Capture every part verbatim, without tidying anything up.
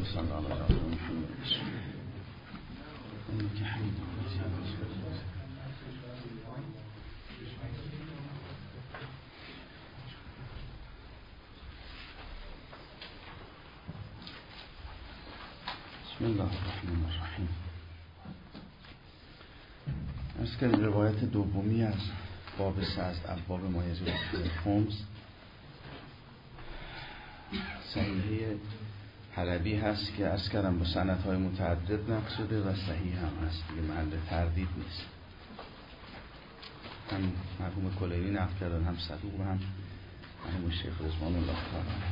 صلی الله علیه و محمد. انك حمید بسم الله الرحمن الرحیم. از که روایت دومی از باب سه از ابواب ما یجوز فیه الخمس صحیحه حلبی هست که از کردم با سندهای متعدد نقل شده و صحیح هم هست، دیگه محل تردید نیست. هم مرحوم کلینی نقل کردن، هم صدوق، هم مرحوم شیخ رضوان الله تعالی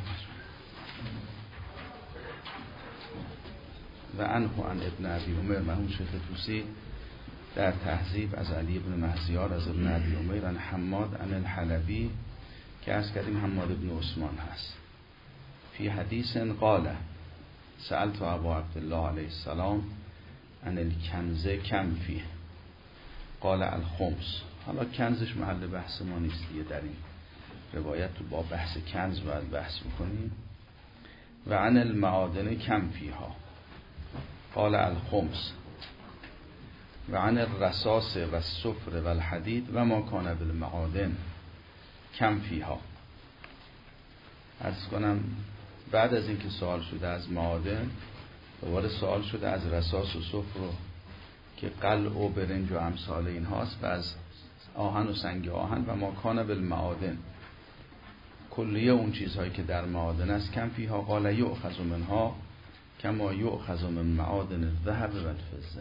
و عنه عن ابن ابی عمر. مرحوم شیخ طوسی در تهذیب از علی ابن مهزیار از ابن ابی عمر عن حماد عن الحلبی که از کردیم حماد ابن عثمان هست. فی حدیث قال سألت ابا عبدالله علیه السلام عن الکنز کم فیه قال الخمس. حالا کنزش محل بحث ما نیست دیگه، در این روایت تو با بحث کنز باید بحث بکنیم. و عن المعادن کم فیها قال الخمس و عن الرصاص و الصفر و الحدید و ما کان بالمعادن کم فیها. عرض کنم بعد از اینکه سوال شده از معادن، دوباره سوال شده از رصاص و صفر رو که قلع و برنج و امثال این هاست و از آهن و سنگ آهن و ما کان بالمعادن، کلیه اون چیزهایی که در معادن است. کم فیها قال یؤخذ منها کما یؤخذ من معادن الذهب و الفضه.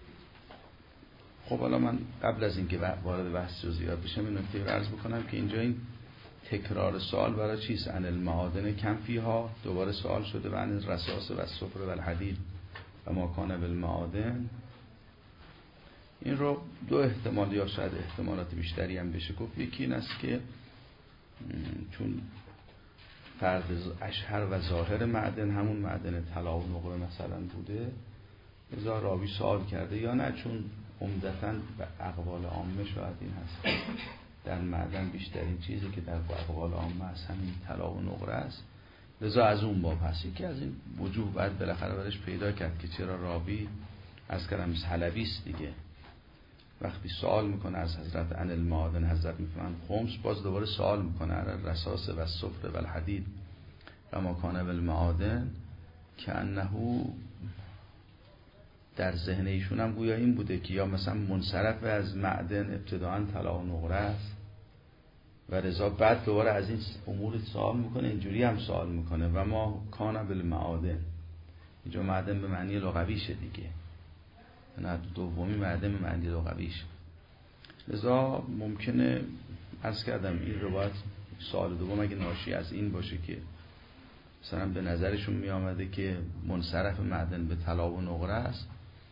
خب حالا من قبل از اینکه وارد بحث جزئیات بشم این نکته رو عرض بکنم که اینجا این تکرار سوال برای چیست؟ عن المعادن کم فیها، دوباره سوال شده و عن الرصاص و الصفر و الحدید و ما کان بالمعادن. این رو دو احتمال یا شاید احتمالات بیشتری هم بشه گفت. یکی این است که چون فرد اشهر و ظاهر معدن همون معدن طلا و نقره مثلا بوده، لذا راوی سوال کرده، یا نه چون عمدتاً به اقوال عامه شاید این هست در معدن بیشترین چیزی که در اقوال عامه هست همین طلا و نقره است، لذا از اون باب هست. یکی از این وجوه باید بالاخره برش پیدا کرد که چرا راوی از کلام حلبی است دیگه، وقتی سوال میکنه از حضرت عن المعادن حضرت میفهمن خمس، باز دوباره سوال میکنه عن الرصاص و الصفر و الحدید و ما کان بالمعادن، که انه در ذهن ایشون هم گویا این بوده که یا مثلا منصرف از معدن ابتداعا طلا و نقره است و رضا بعد دوباره از این امور سوال میکنه، اینجوری هم سوال میکنه و ما کان بالمعادن. اینجا معدن به معنی لغویشه دیگه، نه دومی معدن به معنی لغویش. لذا ممکنه عرض کردم این روایت سوال دوم اگه ناشی از این باشه که مثلا به نظرشون می آمده که منصرف معدن به طلا و نقره است،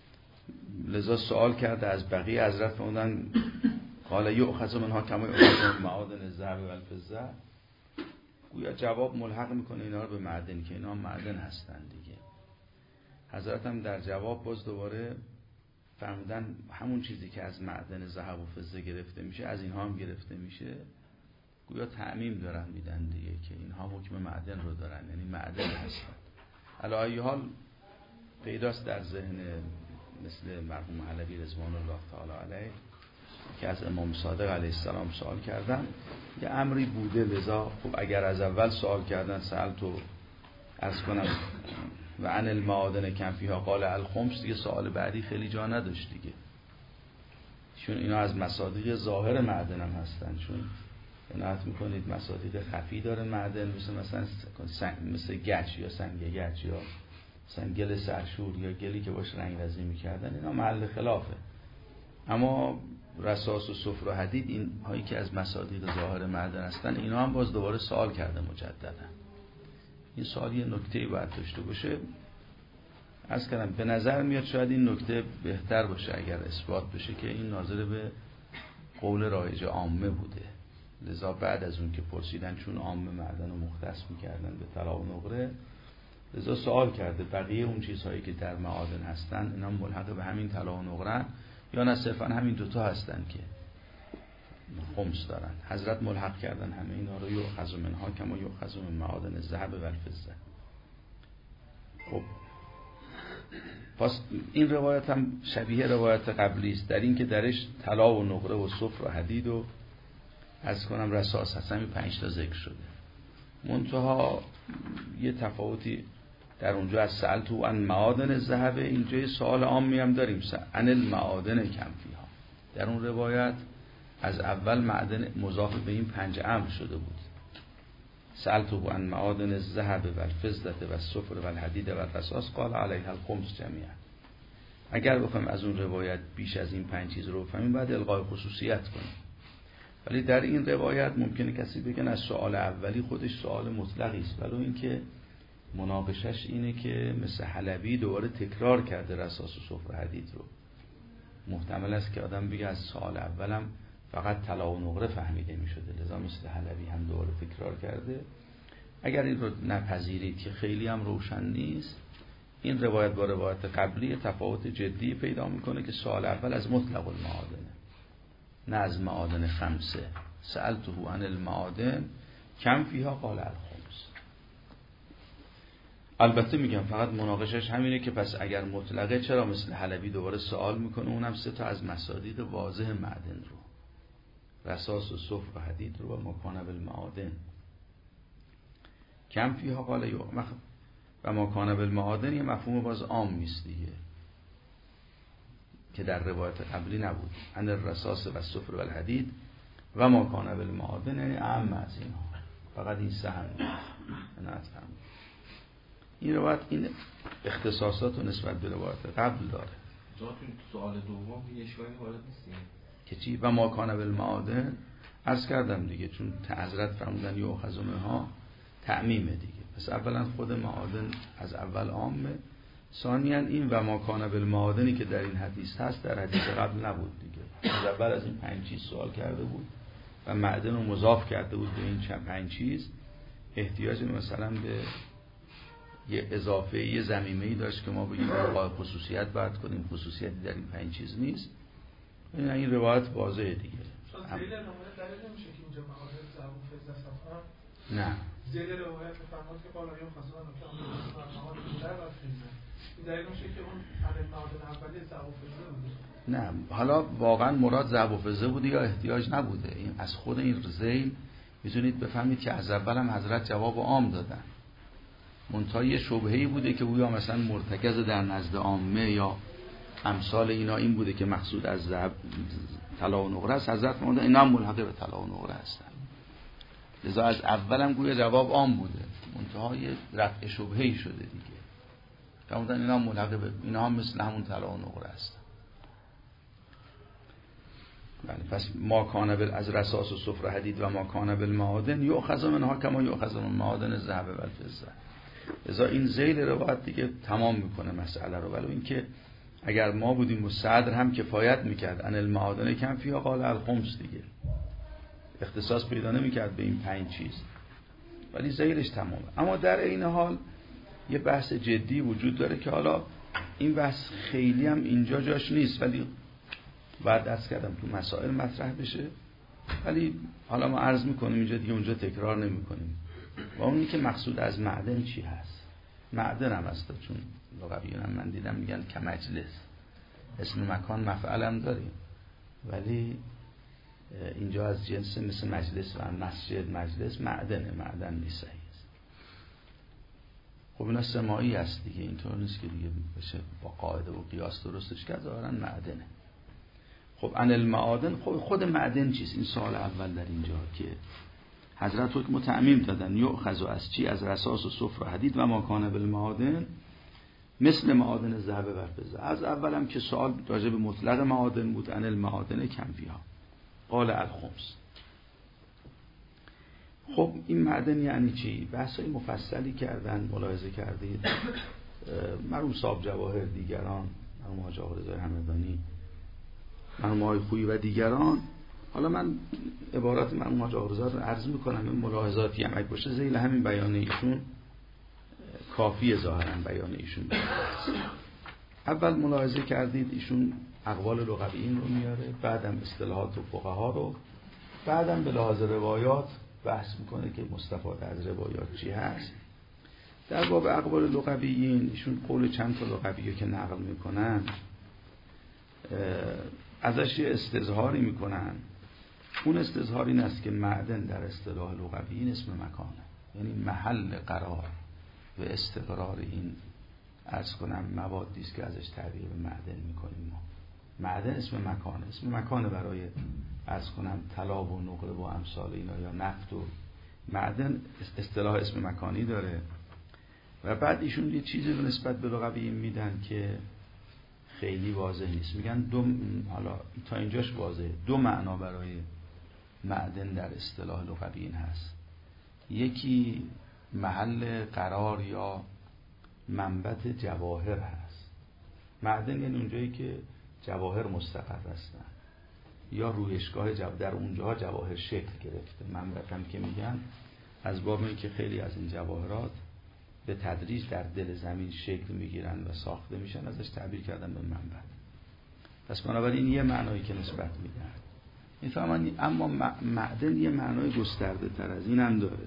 لذا سوال کرده از بقیه حضرت فرمودن قال یؤخذ منها کما یؤخذ من معادن الذهب و الفضه، گویا جواب ملحق میکنه اینا رو به معدن که اینا معدن هستن دیگه. حضرت هم در جواب باز دوباره فرمودن همون چیزی که از معدن ذهب و فضه گرفته میشه از اینها هم گرفته میشه، گویا تعمیم دارن میدن دیگه که اینها حکم معدن رو دارن، یعنی معدن هستن. علی ای حال پیداست در ذهن مثل مرحوم حلبی رضوان الله تعالی علیه که از امام صادق علیه السلام سوال کردن یه امری بوده، لذا خب اگر از اول سوال کردن سألتو عرض کنم و عن المعادن کم فیها قال الخمس، دیگه سوال بعدی خیلی جا نداشت دیگه، چون اینا از مصادیق ظاهر معدن هم هستن. چون عنایت میکنید مصادیق خفی داره معدن، مثل مثلا مثل گچ یا سنگ گچ یا مثلا گل سرشور یا گلی که باش رنگ رزی میکردن، اینا محل خلافه. اما رصاص و صفر و حدید این هایی که از مصادیق ظاهر معدن هستن، اینا هم باز دوباره سوال کرده مجددا. این سوال یه نکته‌ای باید داشته باشه. از کردم به نظر میاد شاید این نکته بهتر باشه اگر اثبات بشه که این ناظر به قول رایج عامه بوده، لذا بعد از اون که پرسیدن چون عامه معدن رو مختص میکردن به طلا و نقره، لذا سوال کرده بقیه اون چیزهایی که در معادن هستن اینا ملحق به همین طلا و نقره یا نه صرفا همین دوتا هستن که خمس دارن. حضرت ملحق کردن همه اینا رو یؤخذ منها کما یؤخذ من معادن الذهب و الفضه. خب پس این روایت هم شبیه روایت قبلی است در این که درش طلا و نقره و صفر و حدید و از کنم رصاص هست، همین پنج تا ذکر شده. منتها یه تفاوتی در اونجا از سألتو عن معادن الذهب، اینجا یه سوال عامی هم داریم عن المعادن کم فیها. در اون روایت از اول معدن مضاف به این پنج امر شده بود، سألتو عن معادن الذهب و الفضة و الصفر و الحدید و الرصاص قال علیها الخمس جمیعا. اگر بخوایم از اون روایت بیش از این پنج چیز رو بفهمیم باید الغای خصوصیت کنیم، ولی در این روایت ممکنه کسی بگن از سوال اولی خودش سوال مطلقی است، ولی اینکه مناقشش اینه که مثل حلبی دوباره تکرار کرده رصاص و صفر حدید رو. محتمل است که آدم بگه از سوال اولم فقط طلا و نقره فهمیده می شده، لذا مثل حلبی هم دوباره تکرار کرده. اگر این رو نپذیرید که خیلی هم روشن نیست، این روایت با روایت قبلی تفاوت جدی پیدا میکنه که سوال اول از مطلق المعادن نه از معادن خمسه. سألته عن المعادن کم فیها قال الخمس. البته میگم فقط مناقشش همینه که پس اگر مطلقه چرا مثل حلبی دوباره سوال میکنه اونم سه تا از مصادیق واضح معدن رو، رصاص و صفر و حدید رو و مکان بالمعادن کم فیها قال یو و مکان بالمعادن. یه مفهوم باز عام نیست دیگه که در روایت قبلی نبود، عن الرصاص و صفر و الحدید و مکان بالمعادن، یعنی اهم از اینها، فقط این سه هم نیست. این روایت این اختصاصات و نسبت به روایت قبل داره. جا تو سوال دوم یه اشکالی وارد نیست که چی؟ و ما کان بالمعادن عرض کردم دیگه، چون حضرت فرمودن یؤخذ منها تعمیمه دیگه. پس اولا خود معادن از اول عامه، ثانیا این و ما کان بالمعادنی که در این حدیث هست در حدیث قبل نبود دیگه. از اول از این پنج چیز سوال کرده بود و معدن رو مضاف کرده بود به این پنج چیز. احتیاج مثلا به یه اضافه یه ضمیمه‌ای داشت که ما بگیم با خصوصیت باید کنیم، خصوصیتی در این پنج چیز نیست. این این روایت واضحه دیگه. هم... زیل روایت دلیل نمیشه که اینجا معادن ضرب فضه صفحه نه زیل روایت فرمود که بالا یا خاصان که اون معادن در و فضه این دلیل نمیشه که اون عدد معادن اولی ضرب فضه بوده. نه حالا واقعا مراد ضرب و فضه بوده یا احتیاج نبوده. این از خود این زیل میتونید بفهمید که از اول هم حضرت جواب عام دادن، منتها یه شبهه‌ای بوده که گویا مثلا مرتکز در نزد عامه یا امثال اینا این بوده که مقصود از ذهب طلا و نقره است. حضرت فرمودن اینا هم ملحق به طلا و نقره هستن، لذا از اولم گویا جواب عام بوده، منتها یه رفع شبهه‌ای شده دیگه. فرمودن اینا هم ملحق به اینا هم مثل همون طلا و نقره هستن. بله پس ما کان بال از رصاص و صفر حدید و ما کان بالمعادن یؤخذ منها کما یؤخذ من معادن الذهب والفضه. لذا این ذیل روایت دیگه تمام میکنه مسئله رو. ولی اینکه اگر ما بودیم و صدر هم کفایت میکرد ان المعادن کم فیها قال الخمس دیگه، اختصاص پیدا نمیکرد به این پنج چیز، ولی ذیلش تمامه. اما در این حال یه بحث جدی وجود داره که حالا این بحث خیلی هم اینجا جاش نیست، ولی بعد دست کردم تو مسائل مطرح بشه، ولی حالا ما عرض میکنیم اینجا دیگه، اونجا تکرار نمیکنیم. و اونی که مقصود از معدن چی هست؟ معدن هم هست، چون لغویان هم من دیدم میگن که مجلس اسم مکان مفعل هم داریم، ولی اینجا از جنس مثل مجلس و مسجد مجلس معدنه، معدن نیست صحیح است. خب اینا سماعی هست دیگه، اینطور نیست که دیگه بشه با قاعده و قیاس درستش کرد، ظاهرا معدنه. خب ان المعادن، خب خود معدن چیست؟ این سوال اول در اینجا که حضرت حکم تعمیم دادن یؤخذ از چی؟ از رصاص و صفر و حدید و ما کان بالمعادن مثل معادن ذهب و فضه. از اولم که سوال راجع به مطلق معادن بود، ان المعادن کم فیها قال الخمس. خب این معدن یعنی چی؟ بحثای مفصلی کردن، ملاحظه کردید مرحوم صاحب جواهر، دیگران، مرحوم حاج آقا رضا همدانی، مرحوم آقای خویی و دیگران. حالا من عبارات مرحوم حاج آقا رضا رو عرض میکنم، این ملاحظاتی هم اگه باشه ذیل همین بیان ایشون کافیه، ظاهرا بیان ایشون. اول ملاحظه کردید ایشون اقوال لغویین رو میاره، بعدم اصطلاحات و فقها رو، بعدم به لحاظ روایات بحث میکنه که مستفاده از روایات چی هست. در باب اقوال لغویین ایشون قول چند تا لغویی که نقل میکنن ازش یه استظهاری میکنن. اون استظهار این است که معدن در اصطلاح لغویین اسم مکانه، یعنی محل قرار و استقرار این عرض کنم موادی است که ازش تعبیر به معدن میکنیم ما. معدن اسم مکانه، اسم مکانه برای عرض کنم طلا و نقره و امثال اینا یا نفت و معدن اصطلاح اسم مکانی داره. و بعد ایشون یه چیزی رو نسبت به لغویین میدن که خیلی واضح نیست. میگن دو، حالا تا اینجاش واضحه، دو معنا برای معدن در اصطلاح لغویین هست. یکی محل قرار یا منبت جواهر هست. معدن یعنی اونجایی که جواهر مستقر هستن یا رویشگاه جواهر، در اونجاها جواهر شکل گرفته. منبت هم که میگن از باب این که خیلی از این جواهرات به تدریج در دل زمین شکل میگیرن و ساخته میشن، ازش تعبیر کردن به منبت. پس بنابراین یه معنایی که نسبت میدن میفهمن. اما معدن یه معنای گسترده تر از این هم داره.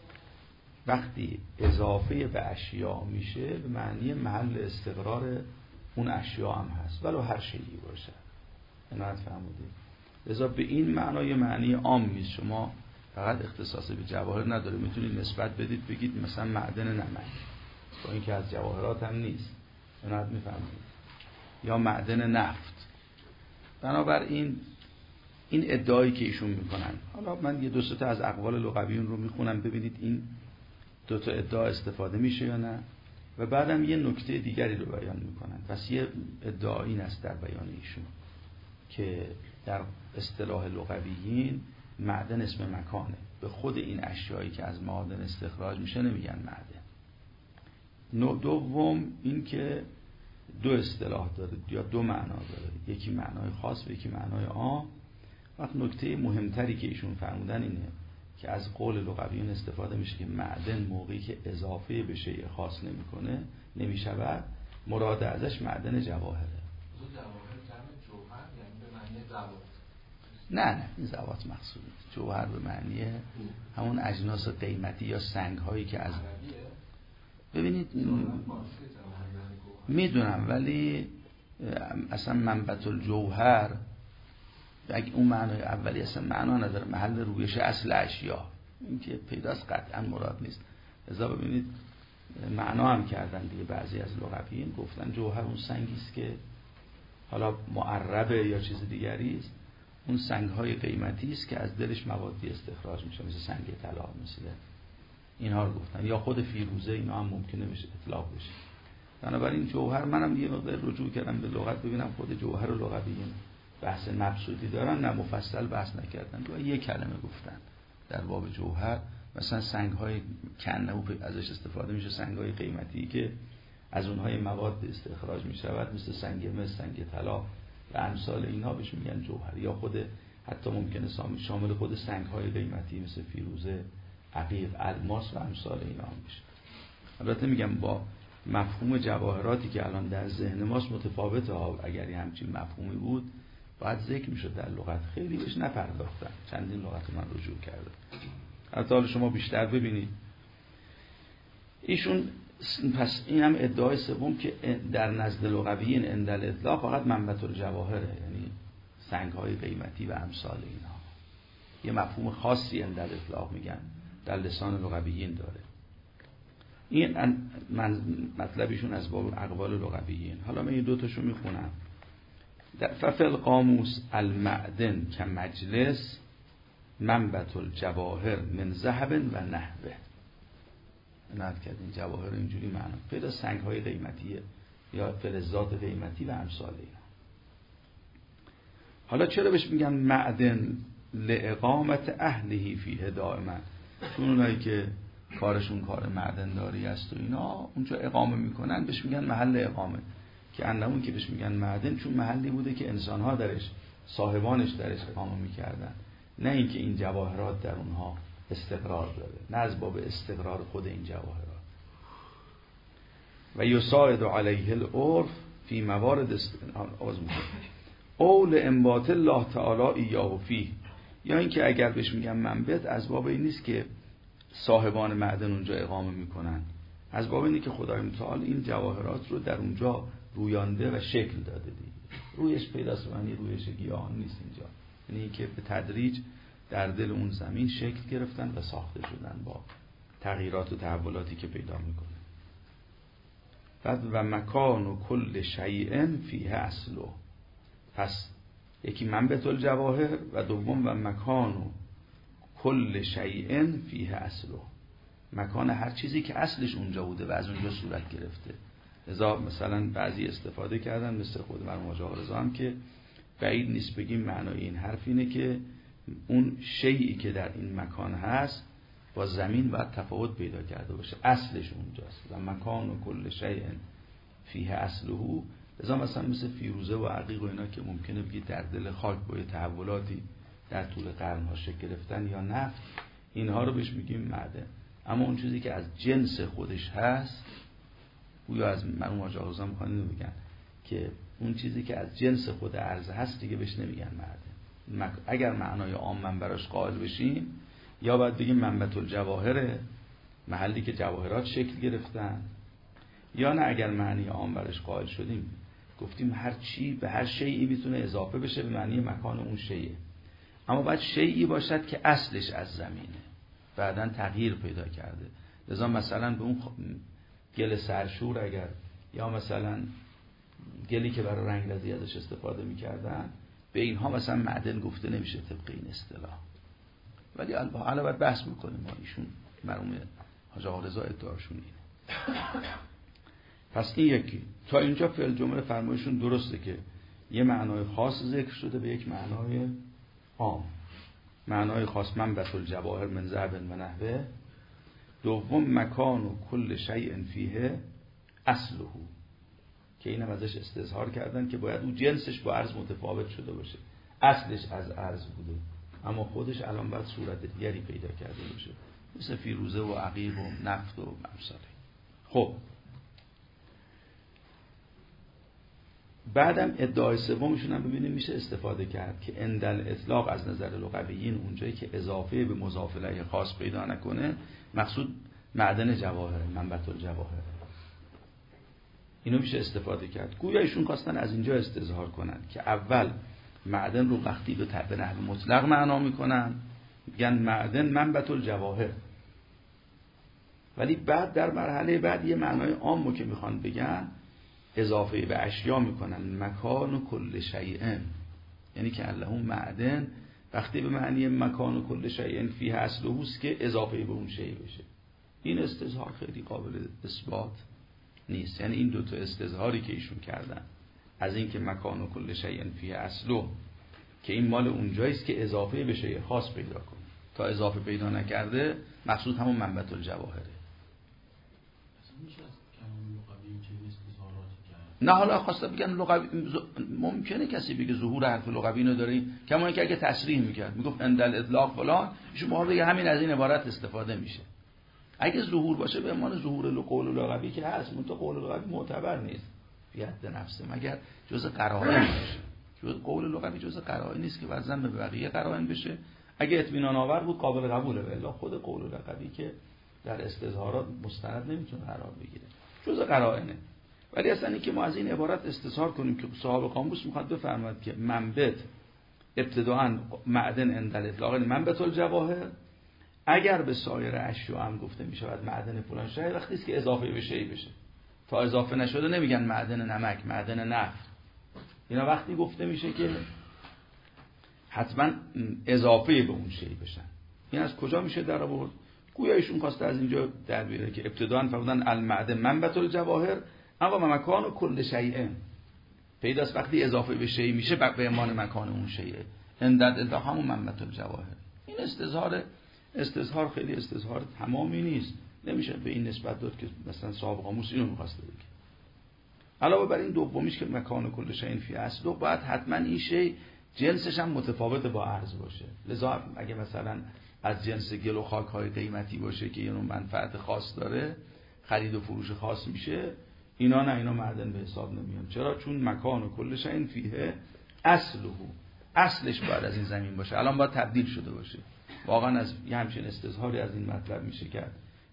وقتی اضافه به اشیاء میشه به معنی محل استقرار اون اشیاء هم هست، ولو هر شیئی باشه. عنایت فرمودید. لذا به این معنا یه معنی عام نیست. شما فقط اختصاص به جواهر نداره، میتونید نسبت بدید بگید مثلا معدن نمک، با اینکه از جواهرات هم نیست. عنایت میفهمید. یا معدن نفت. بنابراین این ادعایی که ایشون میکنن، حالا من یه دو سه تا از اقوال لغویون رو میخونم ببینید این دو تا ادعا استفاده میشه یا نه، و بعدم یه نکته دیگری رو بیان میکنن. پس یه ادعا این است در بیان ایشون که در اصطلاح لغویین معدن اسم مکانه، به خود این اشیایی که از معادن استخراج میشه نمیگن معدن. نوع دوم این که دو اصطلاح داره یا دو معنا داره، یکی معنای خاص و یکی معنای عام. وقت نکته مهمتری که ایشون فرمودن اینه که از قول لغویون استفاده میشه که معدن موقعی که اضافه به شیء خاص نمیکنه نمیشود، مراد ازش معدن جواهره. جواهر جمع جوهر یعنی به معنی زوات؟ نه نه این زوات مقصود. جوهر به معنی همون اجناس قیمتی یا سنگ هایی که از ببینید میدونم، ولی اصلا منبت الجوهر اگه اون معنای اولی اصلا معنا نداره، محل رویش اصل اشیا، این که پیداست قطعا مراد نیست. لذا ببینید معنا هم کردن دیگه. بعضی از لغویین گفتن جوهر اون سنگی است که حالا معربه یا چیز دیگری است، اون سنگ های قیمتی است که از دلش موادی استخراج میشه، مثل سنگ طلا، مثل اینها رو گفتن. یا خود فیروزه، اینا هم ممکنه بشه اطلاق بشه. بنابراین جوهر، منم یه مقدار رجوع کردم به لغت ببینم خود جوهر و لغویین بحث مبسوطی دارن، نه مفصل بحث نکردن. تو یک کلمه گفتن در باب جوهر، مثلا سنگ های کنه و ازش استفاده میشه، سنگ های قیمتی که از اونهای مواد استخراج میشود، مثل سنگ مس، سنگ طلا و امثال اینها بهش میگن جوهر. یا خود حتی ممکنه شامل خود سنگ های قیمتی مثل فیروزه، عقیق، الماس و امثال اینا هم بشه. البته میگم با مفهوم جواهراتی که الان در ذهن ماست متفاوته ها. اگر همچین مفهومی بود باید ذکر میشد در لغت، خیلی بهش نپرداختن. چندین لغت من رجوع کرده. حتی حالا شما بیشتر ببینید ایشون. پس این هم ادعای سوم که در نزد لغویین اندل اطلاق فقط منبت الجواهره، یعنی سنگ های قیمتی و امثال اینا. یه مفهوم خاصی اندل اطلاق میگن در لسان لغویین داره. این من مطلبیشون از باب اقوال لغویین. حالا من این دو تاشو میخونم. ففی القاموس المعدن که مجلس منبت الجواهر من ذهب و نحوه. نهد کردین جواهر اینجوری معنا پیدا سنگ های قیمتیه یا فلزات قیمتی و امثال اینا. حالا چرا بهش میگن معدن؟ لاقامت اهلهی فیه دائما، چون اونایی که کارشون کار معدن داری است و اینا اونجا اقامه میکنن بهش میگن محل اقامه. که اندامون که بهش میگن معدن چون محلی بوده که انسانها درش، صاحبانش درش اقامه میکردن، نه اینکه این جواهرات در اونها استقرار داره، نه از باب استقرار خود این جواهرات. و یساعد علیه العرف فی موارد اول انبات الله تعالی ایاه فیه. یا اینکه اگر بهش میگن منبت از باب این نیست که صاحبان معدن اونجا اقامه میکنن، از باب اینه که خدای متعال این جواهرات رو در اونجا رویانده و شکل داده دیگه. رویش پیداست، معنی رویش گیاهان نیست اینجا، یعنی که به تدریج در دل اون زمین شکل گرفتن و ساخته شدن با تغییرات و تحولاتی که پیدا میکنه. بعد و مکان و کل شیء فیه اصله، پس یکی منبت الجواهر و دوم و مکان و کل شیء فیه اصله، مکان هر چیزی که اصلش اونجا بوده و از اونجا صورت گرفته. لذا مثلا بعضی استفاده کردن مثل خود مرحوم حاج آقا رضا هم که بعید نیست بگیم معنای این حرف اینه که اون شیئی که در این مکان هست با زمین باید تفاوت پیدا کرده باشه، اصلش اونجاست. و مکان و کل شیء فیه اصله، لذا مثلا مثل فیروزه و عقیق و اینا که ممکنه بگید در دل خاک با تحولاتی در طول قرن‌ها شکل گرفتن، یا نفت، اینها رو بهش میگیم معدن. اما اون چیزی که از جنس خودش هست، گویا از مرحوم حاج آقا رضا میخوان بگن که اون چیزی که از جنس خود ارز هست دیگه بهش نمیگن معدن. اگر معنای عام من براش قائل بشیم، یا باید بگیم منبت الجواهره، محلی که جواهرات شکل گرفتن، یا نه اگر معنی عام براش قائل شدیم گفتیم هر چی به هر شیئی میتونه اضافه بشه به معنی مکان اون شیء، اما باید شیئی باشد که اصلش از زمینه بعداً تغییر پیدا کرده. لذا مثلا به اون گل سرشور اگر، یا مثلا گلی که برای رنگرزی ازش استفاده میکردن، به اینها مثلا معدن گفته نمیشه طبق این اصطلاح. ولی حالا باید بحث میکنیم ما، ایشون مرحوم حاج آقا رضا ادعاشون اینه. پس این یکی تا اینجا فعل جمله فرمایشون درسته که یه معنای خاص ذکر شده به یک معنای عام. معنای خاص منبت الجواهر من ذهب و نحوه. دوم مکان و کل شیء فیه اصله، که اینم ازش استظهار کردن که باید اون جنسش با ارز متفاوت شده باشه، اصلش از ارز بوده اما خودش الان باید صورت دیگری پیدا کرده باشه، مثل فیروزه و عقیق و نفت و امثاله. خب بعدم ادعای سومشون هم ببینیم میشه استفاده کرد که اندل اطلاق از نظر لغویین اونجایی که اضافه به مضاف الیه خاص پیدا نکنه مقصود معدن جواهر، منبت الجواهر. اینو میشه استفاده کرد. گویا ایشون خواستن از اینجا استظهار کنن که اول معدن رو وقتی به تعبیر نحو مطلق معنا میکنن میگن معدن منبت الجواهر، ولی بعد در مرحله بعد یه معنای عامو که میخوان بگن اضافه به اشیا میکنن، مکان و کل شیء، یعنی که الله معدن وقتی به معنی مکان و کل شیء فیه اصله است که اضافه به اون شیء بشه. این استظهار خیلی قابل اثبات نیست. یعنی این دوتا استظهاری که ایشون کردن از این که مکان و کل شیء فیه اصله، که این مال اونجاییست که اضافه به شیء خاص پیدا کنه، تا اضافه پیدا نکرده مقصود همون منبت الجواهره. نه حالا خواسته بگن لغوی، ممکنه کسی بگه ظهور حرف لغوی اینو داریم، کما اینکه اگه تصریح میکرد میگفت اندل اطلاق فلان، شما بگه همین از این عبارت استفاده میشه. اگه ظهور باشه به عنوان ظهور قول لغوی که هست، منتها قول لغوی معتبر نیست فی حد نفسه مگر جزء قرائن باشه. جزء قول لغوی جزء قرائن نیست که وزن به بقیه قرائن بشه. اگه اطمینان آور بود قابل قبوله، الا خود قول لغوی که در استظهارات مستند نمیتونه قرار بگیره، جزء قرائنه. ولی اصلا این که ما از این عبارت استظهار کنیم که صاحب قاموس میخواد بفرماید که منبت ابتداءً معدن اندل اطلاق منبت الجواهر، اگر به سایر اشیاء هم گفته میشود معدن فلان شیء، وقتی است که اضافه به شیء بشه. تا اضافه نشده نمیگن معدن نمک، معدن نفت. اینا وقتی گفته میشه که حتما اضافه به اون شیء بشن. این از کجا میشه در آورد؟ گویا ایشون خواسته از اینجا در بیاره که ابتداءً فرمودن المعدن منبت الجواهر اما مکان و کل شیء، پیداست وقتی اضافه به شیء میشه به عنوان مکان اون شیء، اندد اطلاق همون منبت الجواهر. این استظهار استظهار خیلی استظهار تمامی نیست، نمیشه به این نسبت داد که مثلا صاحب قاموس اینو می‌خواسته بگه. علاوه بر این دومیش که مکان و کل شیء فی اصله، باید حتما این شیء جنسش هم متفاوت با ارز باشه. لذا اگه مثلا از جنس گل و خاک‌های قیمتی باشه که یه نوع منفعت خاص داره، خرید و فروش خاص میشه، اینا نه، اینا معدن به حساب نمیان. چرا؟ چون مکان و کل شیء فیه اصله، اصلش باید از این زمین باشه، الان باید تبدیل شده باشه. واقعا از یه همچین استظهاری از این مطلب میشه کرد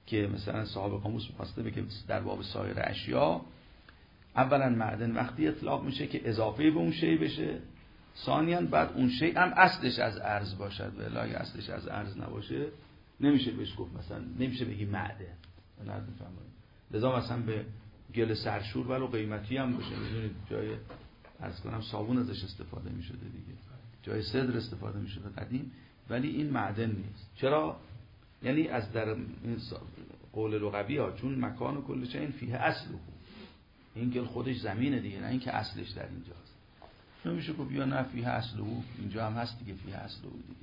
که مثلا صاحب قاموس می‌خواسته بگه در باب سایر اشیا، اولا معدن وقتی اطلاق میشه که اضافه به اون شی بشه، ثانیاً بعد اون شی هم اصلش از ارز باشد، و الا اگه اصلش از ارز نباشه نمیشه بهش گفت، مثلا نمیشه بگی معدن. نه میفهمید. لذا مثلا به گل سرشور ولو قیمتی هم باشه، میدونید جای عرض کنم صابون ازش استفاده میشده دیگه، جای صدر استفاده میشده قدیم، ولی این معدن نیست. چرا؟ یعنی از در این قول لغوی ها، چون مکان و کل شیء فیه اصله، این گل خودش زمینه دیگه، نه اینکه اصلش در اینجاست. نمیشه گفت یا نه فیه اصله، اینجا هم هست دیگه فیه اصله دیگه.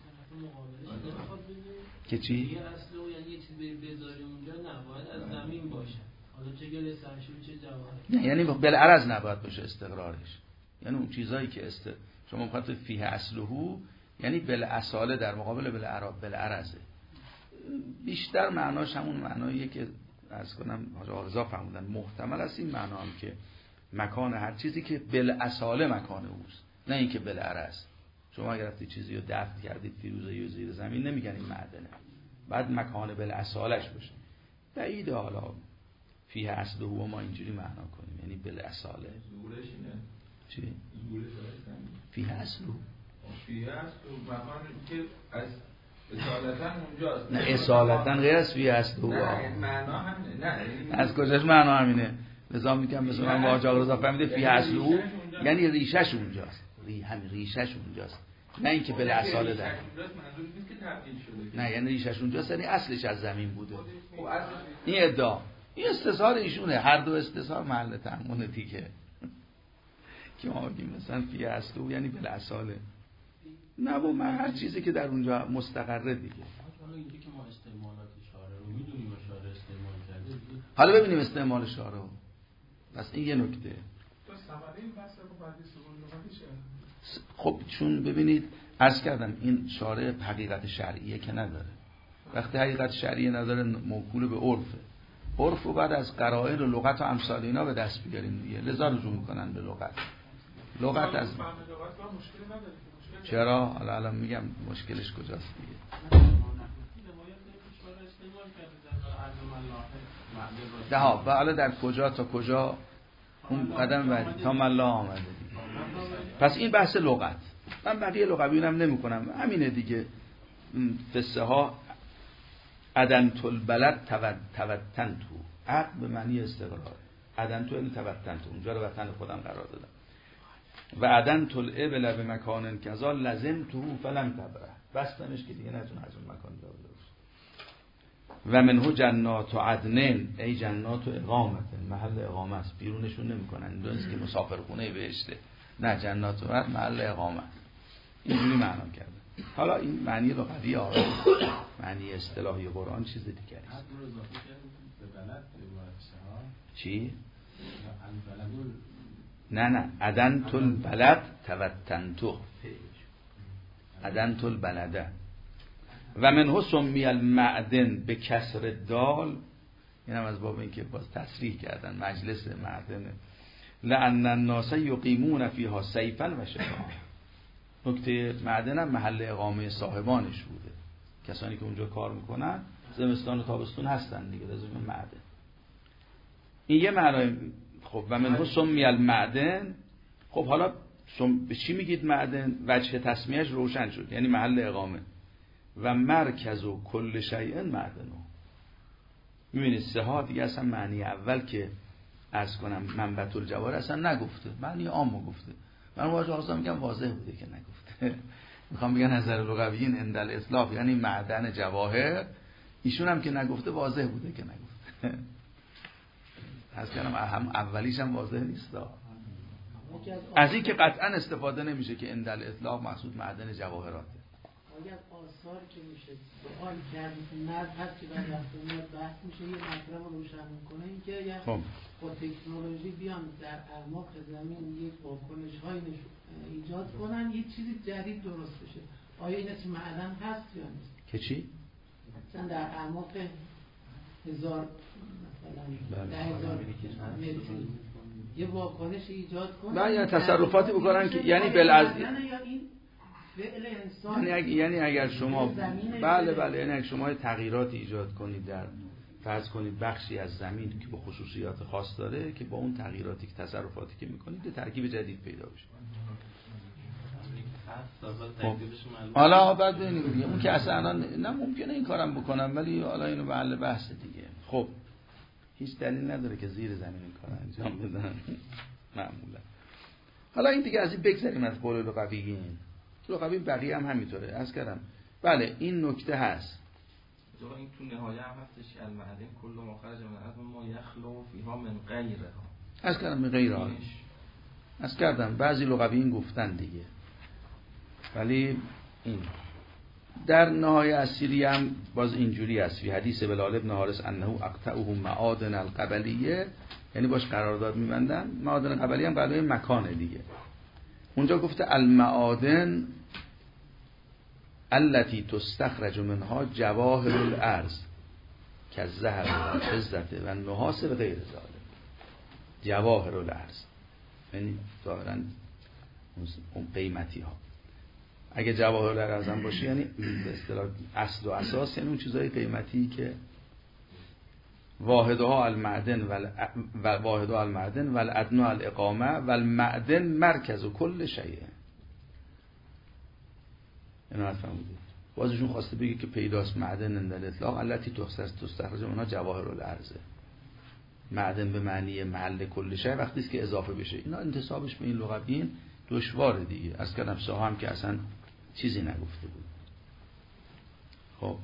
که چی؟ فیه اصله یعنی یه چیزی بذاری اونجا نباید از زمین باشه، حالا چه گل سرشور چه جواهر. نه یعنی بالعرض نباید باشه استقرارش، یعنی اون چیزایی که است شما میخواد فیه اصله یعنی بالاصاله در مقابل بالعرب بالعرضه. بیشتر معناش همون معناییه که عرض کنم حاج آقا فرمودن، محتمل است این معنا هم که مکان هر چیزی که بالاصاله مکان اوست، نه اینکه بالعرض. شما اگر رفتی چیزی رو دفن کردید فیروزه یا زیر زمین نمیگن این معدنه، بعد مکان بالاصالش باشه. بعید حالا فیه اصله و ما اینجوری معنا کنیم، یعنی بالاصاله. زورش اینه چی؟ زورش هستن فیه اصله فیه اصله مکان که از اصالتاً اونجاست. نه اصالتاً غیر از فیه اصله. نه معنا همینه. نه از کجاش معنا همینه؟ لذا میگم مثلا ما حاج آقا رضا فهمیده فیه اصله یعنی ریشش اونجاست، ری همین ریشش اونجاست، نه اینکه بل اصاله در. نه یعنی ریشش اونجاست، یعنی اصلش از زمین بوده. این ادعا، این استظهار ایشونه، هر دو استظهار محل تأمل دیگه. که ما بگیم مثلا فیه اصله یعنی بل اصاله، نه و من هر چیزی که در اونجا مستقره دیگه. حالا اینجا که ما استعمالات شارع رو میدونیم و شارع استعمال کرده، حالا ببینیم استعمال شارع رو. پس این یه نکته. خب چون ببینید عرض کردم این شارع حقیقت شرعیه که نداره. وقتی حقیقت شرعیه نداره موکول به عرفه. عرف رو بعد از قرائن و لغت و امثال اینا به دست بیاریم دیگه. لذا رجوع میکنن به لغت. لغت از چرا؟ حالا الان میگم مشکلش کجاست دیگه. ده ها و حالا در کجا تا کجا اون قدم بعدی تا ملا آمده دیگه. پس این بحث لغت. من بقیه لغوی هم نمی کنم، همینه دیگه. فسه ها عدنت البلد توتن تو، عقل به معنی استقرار، عدنت یعنی توتن تو، اونجا رو وطن خودم قرار دادم. و عدنت الابل به مکان کذا لازم تو فلم تبره، بستمش که دیگه نتونه از اون مکان جا بره. و منه جنات و عدنین، ای جنات و اقامت، محل اقامه است، بیرونشون نمیکنن. این دونست که مسافرخونه بهشته، نه جنات و عدن محل اقامه. اینجوری معنا کرده. حالا این معنی لغوی آره، معنی اصطلاحی قرآن چیز دیگه است. چی؟ نه نه عدنت البلد توتنتو، عدنت البلده. و منه سمی المعدن به کسر دال، این هم از باب این که باز تصریح کردن مجلس معدنه. لأن الناس یقیمون فیها سیفا و شفا. نکته معدن هم محل اقامه صاحبانش بوده، کسانی که اونجا کار میکنن زمستان و تابستون هستن دیگه، لازم معدن. این یه معنای. خب و منه سمی المعدن. خب حالا به چی میگید معدن؟ وجه تسمیهش روشن شد، یعنی محل اقامه. و مرکز و کل شیء معدنه. میبینید سه ها دیگه اصلا معنی اول که عرض کنم منبت الجواهر اصلا نگفته، معنی عامو گفته. من واژه آقا میگم واضح بوده که نگفته. میخوام بگن نظر لغویین عند الاطلاق یعنی معدن جواهر، ایشون هم که نگفته واضح بوده که نگفته. از کنم هم اولیش هم واضح نیست. از این که قطعا استفاده نمیشه که عند الاطلاق مقصود معدن جواهراته. اگر آثار که میشه سوال کرد مرد هست که بعد وقتی میاد بحث میشه یه مطلب رو روشن میکنه، این که اگر خب. با تکنولوژی بیان در اعماق زمین یک واکنش های ایجاد کنن یه چیزی جدید درست بشه، آیا این اسم معدن هست یا نیست؟ که چی؟ مثلا در اعماق هزار مثلا ده هزار متر یه واکنش ایجاد کنن، نه یعنی تصرفاتی بکنن که یعنی بالعرض یعنی یعنی اگر شما بله بله یعنی اگر شما تغییراتی ایجاد کنید در فرض کنید بخشی از زمین که با خصوصیات خاص داره که با اون تغییراتی که تصرفاتی که میکنید یه ترکیب جدید پیدا بشه. حالا بعد ببینیم دیگه اون که اصلا نه ممکنه این کارم بکنم ولی حالا اینو محل بحث دیگه. خب هیچ دلیل نداره که زیر زمین این کار انجام بدن معمولا. حالا این دیگه از این بگذاریم از قول لغویین. لغوی بقیه هم همینطوره. عرض کردم بله این نکته هست. جو این تو نهایه هم هستش که المعدن کل ما خرج من الارض ما یخلو فیها من غیرها. عرض کردم من غیرها. عرض کردم بعضی لغویین گفتن دیگه. ولی این در نهایه اسیری هم باز اینجوری است. فی حدیث بلال بن حارث انه اقطعه معادن القبلیه، یعنی باش قرارداد می‌بندن. معادن قبلیه هم برای مکان دیگه. اونجا گفته المعادن التي تستخرج منها جواهر الارض كالذهب والفضة والنحاس و غیر ذلك. جواهر الارض یعنی ظاهراً اون قیمتی ها. اگه جواهر الارض هم باشه یعنی به اصطلاح اصل و اساس، یعنی اون چیزای قیمتی که واحدها المعدن و واحدها المعدن و الادنى الاقامه و المعدن مرکز و کل شیء. اینا فهمیدید. بازشون خواسته بگه که پیداست معدن اندل اطلاق التي تستخرج منها جواهر الارض. معدن به معنی محل کل شیء وقتی است که اضافه بشه. اینا انتسابش به این لغویین دشواره دیگه. از کلام ساها هم که اصلا چیزی نگفته بود. خب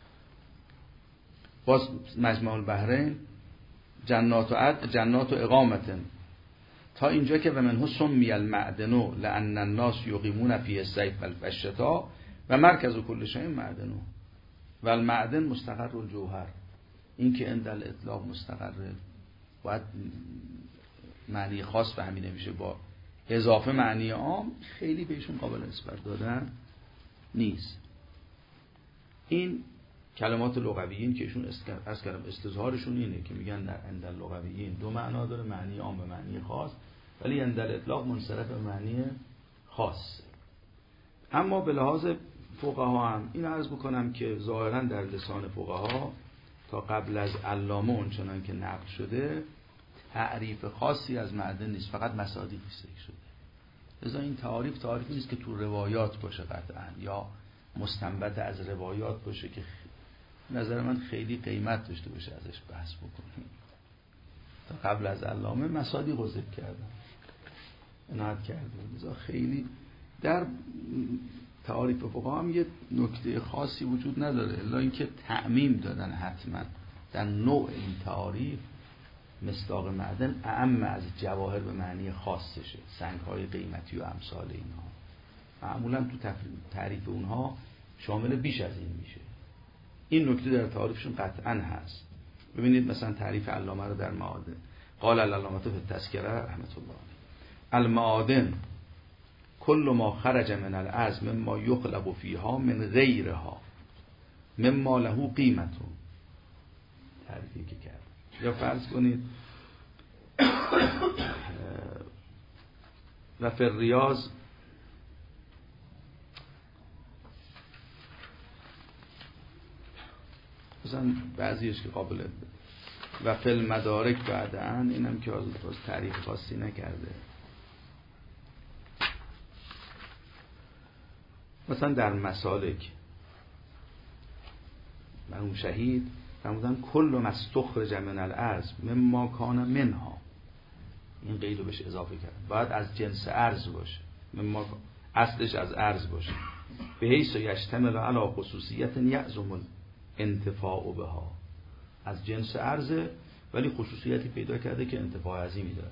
باز مجمع البحرین جنات و عد جنات و اقامتن تا اینجا که و منه سمی المعدن لان الناس یقیمون فی الصیف والشتاء و مرکز کل شیء معدن و المعدن مستقر الجوهر. این که عند الاطلاق مستقره باید معنی خاص به همین نمیشه، با اضافه معنی عام خیلی بهشون قابل نسبت دادن نیست. این کلمات لغویین که ایشون از کلم استظهارشون اینه که میگن در عند اللغویین دو معنا داره، معنی عام و معنی خاص، ولی عند الاطلاق منصرف به معنی خاص. اما به لحاظ فقها هم این عرض بکنم که ظاهرا در لسان فقها تا قبل از علامه اونچنان که نقل شده تعریف خاصی از معدن نیست، فقط مصادیق ذکر شده. لذا این تعریف تعریفی نیست که تو روایات باشه قطعا یا مستنبط از روایات باشه که نظر من خیلی قیمت داشته باشه ازش بحث بکنیم. تا قبل از علامه مصادیق ذکر کردم، عنایت کردم. لذا خیلی در تعریف فقها هم یه نکته خاصی وجود نداره الا اینکه تعمیم دادن حتما در نوع این تعریف مصداق معدن اعم از جواهر به معنی خاصشه، سنگ‌های قیمتی و امثال اینها. معمولا تو تعریف اونها شامل بیش از این میشه. این نکته در تعریفشون قطعا هست. ببینید مثلا تعریف علامه رو در معادن قال العلامه فی التذکره رحمت الله علیه المعادن کل ما خرج من الارض مما یخلق فیها من غیرها مما له قیمت. تعریفی که کرد. یا فرض کنید و فی الریاض مثلا بعضیش که قابل و فی المدارک بعدن اینم که باز تعریف خاصی نکرده. مثلا در مسالک مرحوم شهید فرمودن کل ما استخرج من الارض مما کان منها. این قید رو بهش اضافه کردن. باید از جنس ارز باشه، مما اصلش از ارز باشه، به حیث یشتمل علی خصوصیت یعظم الانتفاع بها. از جنس ارزه ولی خصوصیتی پیدا کرده که انتفاع عظیمی داره.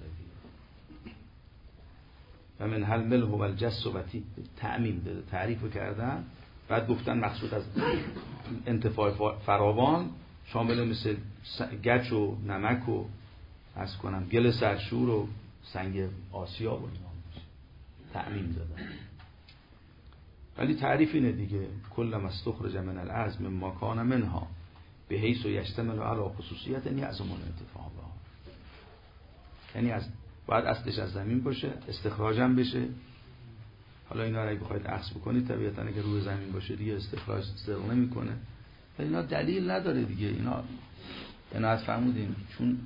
و من هل ملح و الجس و تعمیم داده، تعریف کردن. بعد گفتن مقصود از انتفاع فراوان شامل مثل گچ و نمک و عرض کنم گل سرشور و سنگ آسیاب و اینا میشه. تعمیم دادن. ولی تعریف اینه دیگه کل ما استخرج من الارض مما کان منها به حیث یشتمل علی خصوصیت یعظم الانتفاع بها. یعنی از باید اصلش از زمین باشه، استخراج هم بشه. حالا اینا رو اگه بخواید اخذ بکنید طبیعتاً که روی زمین باشه دیگه استخراج استقرار نمیکنه. ولی اینا دلیل نداره دیگه. اینا عنایت فرمودین چون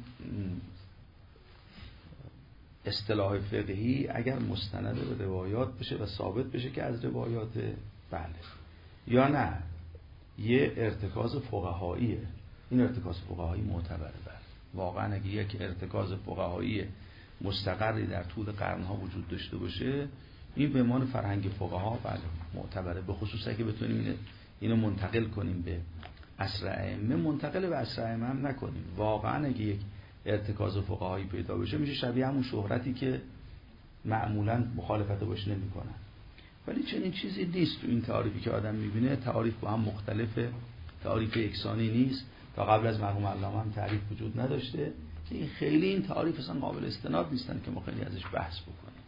اصطلاح فقهی اگر مستند به روایات بشه و ثابت بشه که از روایات، بله، یا نه یه ارتکاز فقهاییه، این ارتکاز فقهایی معتبره. بله واقعا اگه یک ارتکاز فقهایی مستقری در طول قرنها وجود داشته باشه، این به عنوان فرهنگ فقها بله معتبره، به خصوص اگه بتونیم اینو منتقل کنیم به عصر ائمه. منتقل به عصر ائمه هم نکنیم، واقعا اگه یک ارتکاز فقهایی پیدا بشه میشه شبیه همون شهرتی که معمولا مخالفت باش نمی‌کنن. ولی چنین چیزی نیست. تو این تعاریفی که آدم میبینه تعاریف با هم مختلفه، تعاریف یکسانی نیست. تا قبل از مرحوم علامه هم تعریف وجود نداشته که این خیلی این تعاریف اصلا قابل استناد نیستن که ما خیلی ازش بحث بکنیم.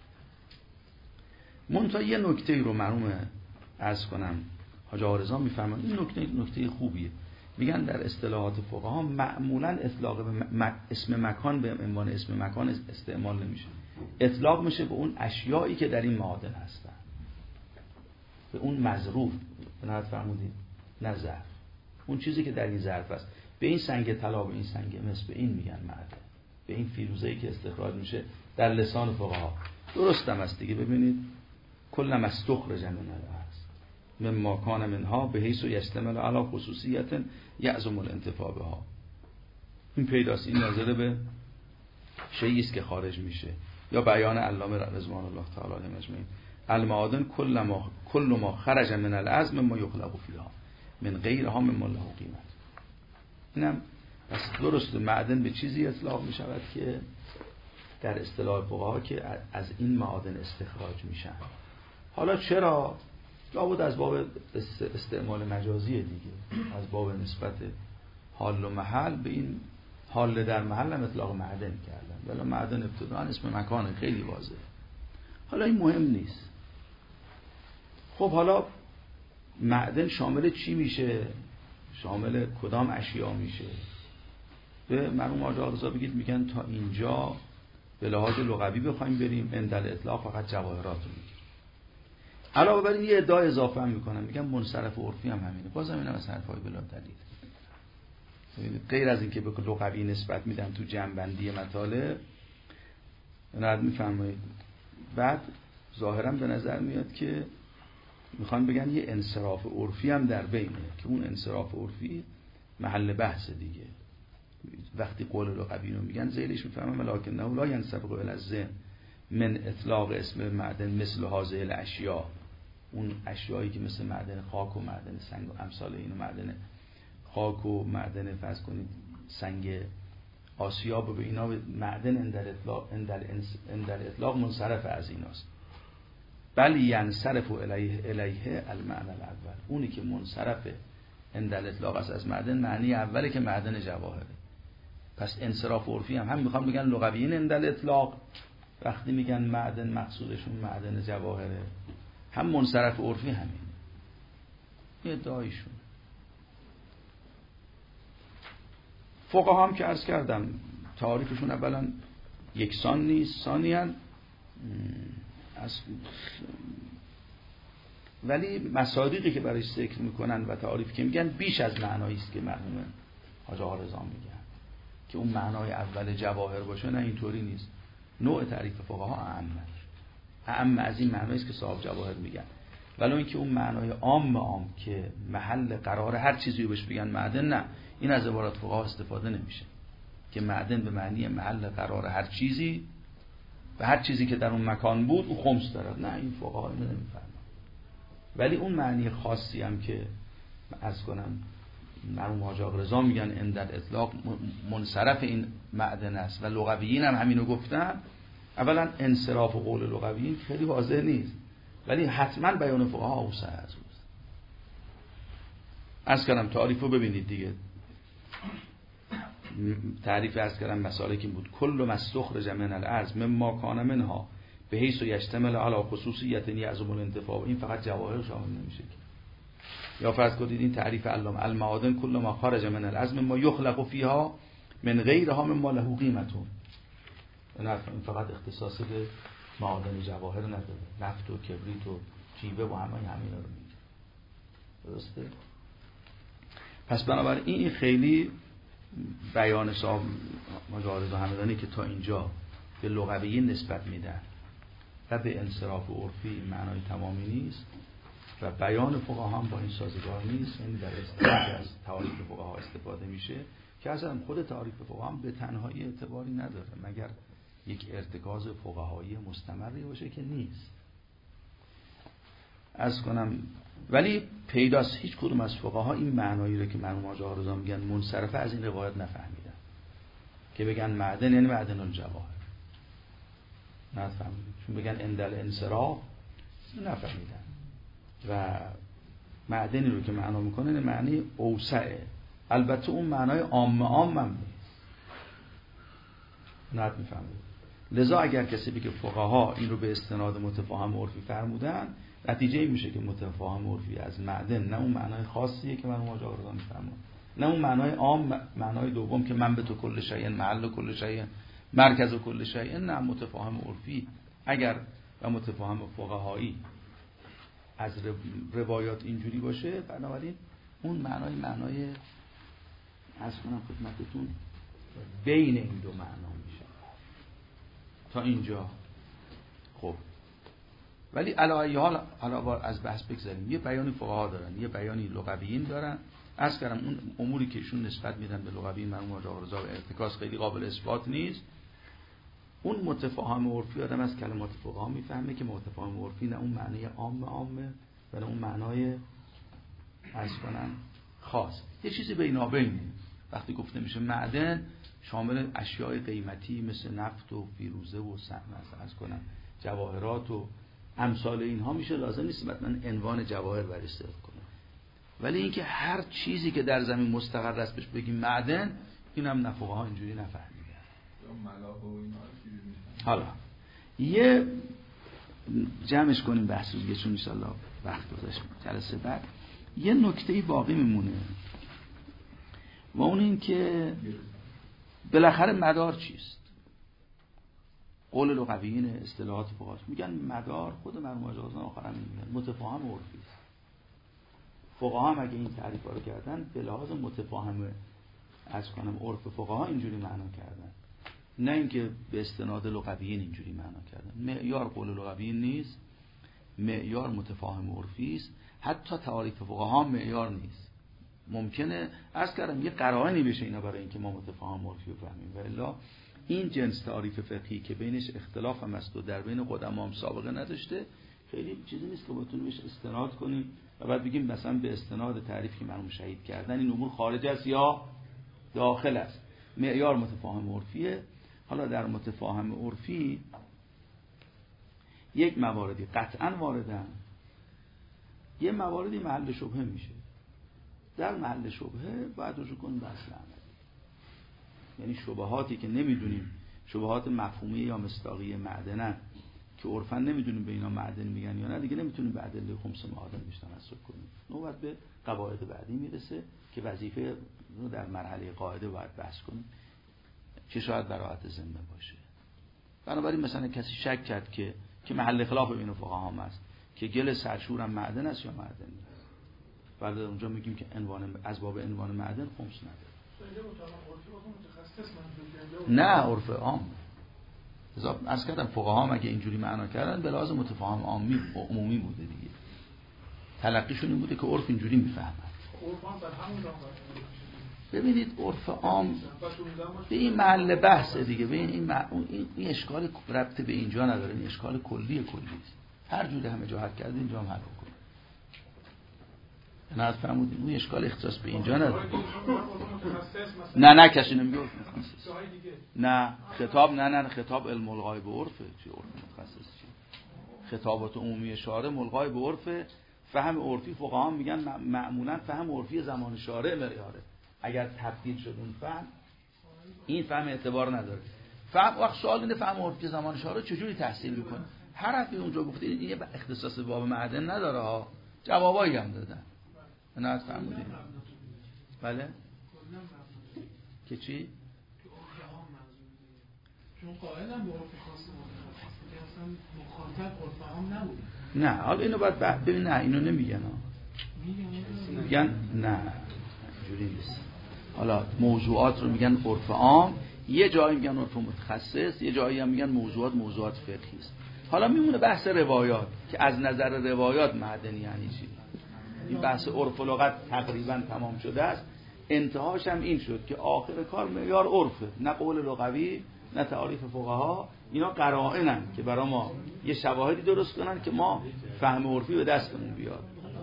منتها یه نکته رو مرحوم عرض کنم حاج آرزان میفرمایند، این نکته نکته خوبیه. میگن در اصطلاحات فقها معمولا اطلاق به م... اسم مکان به عنوان اسم مکان استعمال نمیشه، اطلاق میشه به اون اشیایی که در این معادن هستن، به اون مظروف. بنابراین فرمودید نه ظرف، اون چیزی که در این ظرف است. به این سنگ طلا، به این سنگ مس، به این میگن معدن، به این فیروزه‌ای که استخراج میشه در لسان فقها. درستم است دیگه. ببینید کل ما استخرج من الارض مما کان منها به حیث یشتمل علی خصوصیت یعظم الانتفاع بها. این پیداست، این ناظر به شیئی است که خارج میشه. یا بیان علامه رضوان الله تعالی علیه اجمعین، المعادن کل ما کل ما خرج من الارض مما یخلق فیها من غیرها مما له قیمت. اینم پس درست معدن به چیزی اطلاق می شود که در اصطلاح فقها که از این معادن استخراج میشن. حالا چرا؟ لابد از باب استعمال مجازی دیگه، از باب نسبت حال و محل به این حال در محل هم اطلاق معدن کردن. ولی معدن ابتداء اسم مکان خیلی واضحه. حالا این مهم نیست. خب حالا معدن شامل چی میشه؟ شامل کدام اشیا میشه؟ به مرحوم حاج آقا بگید میگن تا اینجا به لحاظ لغوی بخوایم بریم اندل اطلاق فقط جواهرات رو میگیم. علاوه بر این یه ادعای اضافه هم میکنن، میگن منصرف عرفی هم همینه. بازم اینا از حرفای بلا دلیل. غیر از اینکه به لغوی نسبت میدن تو جمع‌بندی مطالب، نرد میفرمایید. بعد ظاهرا به نظر میاد که میخوان بگن یه انصراف عرفی هم در بینه که اون انصراف عرفی محل بحث دیگه. وقتی قول لغوی رو میگن ذیلش میفهمن ولکن نه لا ينسبق الى الذهن من اطلاق اسم معدن مثل هذه الاشیاء، اون اشیایی که مثل معدن خاک و معدن سنگ و امثال اینو، معدن خاک و معدن فرض کنید سنگ آسیاب، به اینا معدن اندر اطلاق اندر اندر اطلاق منصرف از ایناست. بل ینصرف الیه الیه المعنى الاول، اونی که منصرف اندر اطلاق است از معدن معنی اوله که معدن جواهره. پس انصراف عرفی هم هم میخوام بگن لغویین اندر اطلاق وقتی میگن معدن مقصودشون معدن جواهره، هم منصرف عرفی همین ادعایشون. فقها هم که عرض کردم تعریفشون اولا یکسان نیست، ثانیاً از ولی مصادیقی که برایش ذکر میکنن و تعریفی که میگن بیش از معنایی است که مرحوم حاج آقا رضا میگن که اون معنای اول جواهر باشه. نه اینطوری نیست. نوع تعریف فقها اعم اعم از این معنایی است که صاحب جواهر میگن. ولی اینکه اون معنای عام عام که محل قرار هر چیزی رو بهش بگن معدن، نه، این از عبارات فقها استفاده نمیشه که معدن به معنی محل قرار هر چیزی و هر چیزی که در اون مکان بود او خمس دارد. نه، این فقها اینو نمیفهمن. ولی اون معنی خاصی هم که عرض کنم مرحوم حاج آقا رضا میگن اندر اطلاق منصرف این معدن است و لغویین هم همینو گفتن. اولا انصراف و قول لغویین خیلی واضح نیست، ولی حتما بیان فقها اوسع از اوست. عرض کردم تعریفو ببینید دیگه. تعریف عرض کردم مسائلی که بود کل ما استخرج من الارض مما کان منها به حیث یشتمل علی خصوصیت یعظم الانتفاع، این فقط جواهر شامل نمیشه. یا فرض کنید این تعریف علامه المعادن کل ما خرج من الارض مما یخلق فیها من غیرها مما له قیمت، این فقط اختصاص به معادن جواهر نداره، نفت و کبریت و جیوه و همه همینا رو میگه. درسته؟ پس بنابراین این خیلی بیان صاحب مجاهد همدانی که تا اینجا به لغویین نسبت میدن و به انصراف عرفی معنای تمامی نیست و بیان فقها هم با این سازگار نیست. یعنی در اصطلاحی از تعاریف فقها استفاده میشه که اصلا خود تعاریف فقها هم به تنهایی اعتباری نداره مگر یک ارتکاز فقهایی مستمری باشه که نیست. از کنم ولی پیداست هیچ کدوم از فقها این معنایی رو که مرحوم حاج آقا رضا میگن منصرفه از این روایت نفهمیدن که بگن معدن یعنی معدن الجواهر، نفهمیدن. چون بگن اندل انصراف نفهمیدن و معدنی رو که معنا میکنه این معنی اوسعه. البته اون معنای عام عام هم نیست، نه میفهمید. لذا اگر کسی بگه فقها این رو به استناد متفاهم عرفی فرمودن، نتیجه این میشه که متفاهم عرفی از معدن نه اون معنای خاصیه که مرحوم حاج آقا رضا میفرمایند، نه اون معنای عام، معنای دوم که من به تو کل شیء محل کل شیء مرکز کل شیء، نه متفاهم عرفی اگر و متفاهم فقهایی از روایات اینجوری باشه، بنابراین اون معنای معنای از کنم خدمتتون بین این دو معنا میشه تا اینجا. خب ولی علی حال علاوه از بحث بگذاریم، یه بیانی فقها دارن، یه بیانی لغویین دارن. از کردم اون اموری که ایشون نسبت میدن به لغویین مرحوم حاج آقا رضا و ارتکاز خیلی قابل اثبات نیست. اون متفاهم عرفی آدم از کلمات فقها میفهمه که متفاهم عرفی نه اون معنی عام عامه و نه اون معنای از کنن خاص، یه چیزی بینابینه. وقتی گفته میشه معدن شامل اشیاء قیمتی مثل نفت و فیروزه و سنگ از کنن جواهرات و امثال اینها میشه، لازم نیست مثلا عنوان جواهر بر استفاده کنه. ولی اینکه هر چیزی که در زمین مستقر است بهش بگیم معدن، اینم نفقها اینجوری نفهمیدن. حالا یه جمعش کنیم بحث رو دیگه، چون ان شاءالله وقت گذاشت جلسه بعد. یه نکته باقی میمونه و اون این که بالاخره مدار چیست؟ قول لغویین اصطلاحات فقها میگن مدار، خود مرحوم حاج آقا آخرام میگن متفاهم عرفی است. فقها هم اگه این تعریفا رو کردن به لحاظ متفاهم از کنم عرف فقها اینجوری معنا کردن، نه اینکه به استناد لغویین اینجوری معنا کردن. معیار قول لغویین نیست، معیار متفاهم عرفی است. حتی تعاریف فقها هم معیار نیست. ممکنه عرض کردم یه قرائنی بشه اینا برای اینکه ما متفاهم عرفی رو بفهمیم، و الا این جنس تعریف فقهی که بینش اختلاف هم است و در بین قدما هم سابقه نداشته، خیلی چیزی نیست که بتونیم بهش استناد کنیم و بعد بگیم مثلا به استناد تعریفی که مرحوم شهید کردن این امور خارج است یا داخل است. معیار متفاهم عرفیه. حالا در متفاهم عرفی یک مواردی قطعا واردن، یه مواردی محل شبهه میشه. در محل شبهه باید رجوع کنیم به اصل عمل. یعنی شبهاتی که نمیدونیم، شبهات مفهومی یا مصداقی معدنن که عرفا نمیدونیم به اینا معدن میگن یا نه، دیگه نمیتونیم به ادله خمس معادن بیش تمسک کنیم. نوبت به قواعد بعدی میرسه که وظیفه رو در مرحله قاعده باید بحث کنیم که شاید براحت ذمه باشه. بنابراین مثلا کسی شک کرد که که محل خلاف بین فقها هم است که گل سرشور هم معدن است یا معدن نیست، بعد اونجا میگیم که عنوان از باب عنوان معدن خمس نداره. نه عرف عام. از کردم فقها هم اگه اینجوری معنا کردن به لحاظ متفاهم عامی عمومی بوده دیگه. تلقیشون این بوده که عرف اینجوری میفهمد. ببینید عرف عام به این محل بحثه دیگه. ببین این, این این اشکال ربط به اینجا نداره، این اشکال کلی کلی است. هر جوری همه جا حل کرده اینجا هم حل کنه. نه فرمودید اون اشکال اختصاص به اینجا نداره. نه نه کسی نمیگه متخصص. نه خطاب نه نه خطاب علم الغایب عرفه. چی عرف متخصص چی؟ خطابات عمومی شارع ملغای به عرف. فهم عرفی فقها میگن معمولا فهم عرفی زمان شارع معیاره. اگر تبدیل شد اون فهم، این فهم اعتبار نداره. فهم وقت سوال اینه فهم عرفی زمان شارع چجوری تحصیل میکنه؟ هر حرفی اونجا گفته این یه اختصاص باب معدن نداره ها. جوابایی هم دادن. نه فهمیدید؟ بله؟ که چی؟ چون قائل هم به عرف خاص که اصلا مخاطب عرف عام نبود. نه حالا اینو باید ببین. نه اینو نمیگن ها. میگن نه اینجوری نیست. حالا موضوعات رو میگن عرف عام، یه جایی میگن عرف متخصص، یه جایی هم میگن موضوعات موضوعات فقهی است. حالا میمونه بحث روایات که از نظر روایات معدنی یعنی چی. این بحث عرف و لغت تقریبا تمام شده است. انتهاش هم این شد که آخر کار معیار عرفه، نه قول لغوی نه تعاریف فقها. اینا قرائنن که برای ما یه شواهدی درست کنن که ما فهم عرفی به دستمون بیاد.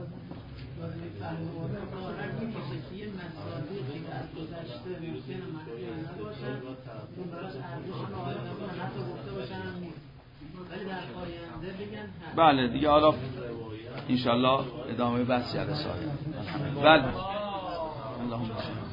بله دیگه حالا انشالله ادامه بحث جلسات. بله اللهم